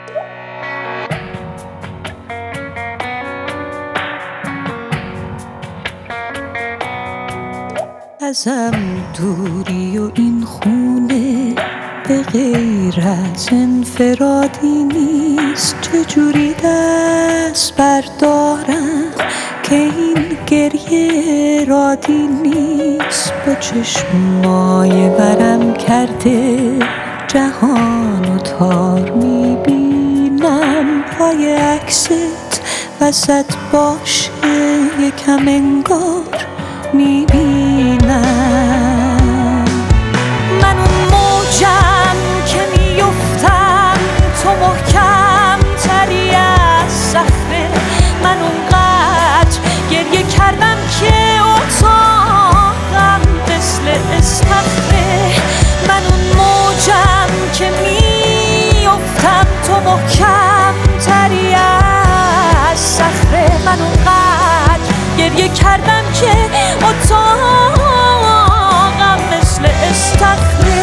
ازم دوری و این خونه به غیر از انفرادی نیست. چجوری دست بردارم که این گریه رادی نیست. با چشمای ورم کرده جهان و تار میبینم. پای عکست وسط باشه یکم انگار میبینم. من اون موجم که میفتم تو محکم تری از صخره. من اونقدر گریه کردم که اتاقم مثل استخره. من اون موجم که میفتم تو محکم تری از صخره. من اونقدر گریه کردم که اتاقم مثل استخره.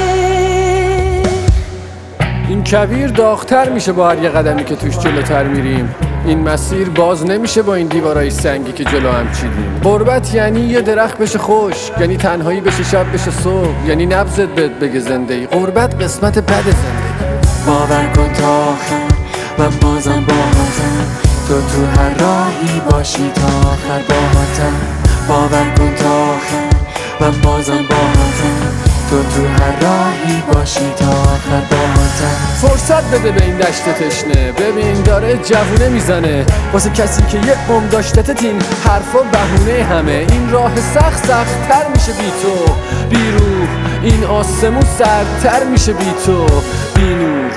این کویر داغ‌تر میشه با هر یه قدمی که توش جلوتر میریم. این مسیر باز نمیشه با این دیوارای سنگی که جلو هم چیدیم. غربت یعنی یه درخت بشه خشک، یعنی تنهایی بشه شب بشه صبح، یعنی نبضت بهت بگه زندگی. غربت قسمت بد زندگی. باور کن تا آخر من بازم باهاتم. تو هر راهی باشی تا آخر باهاتم. باور کن تا آخر من بازم باهاتم. تو هر راهی باشی تا آخر باهاتم. فرصت بده به این دشت تشنه، ببین داره جوونه میزنه. واسه کسی که یه عمر داشتت این حرفا بهونه همه. این راه سخت تر میشه بی تو بی روح. این آسمون سردتر میشه بی تو بی نور.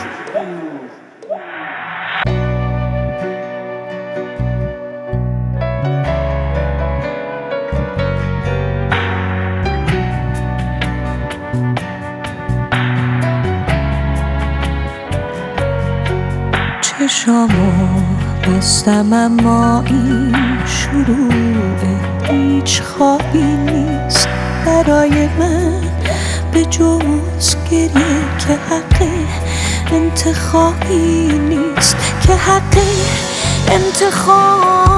چشامو بستم اما این شروع هیچ خوابی نیست برای من به جز گریه که حق انتخابی نیست. که حق انتخاب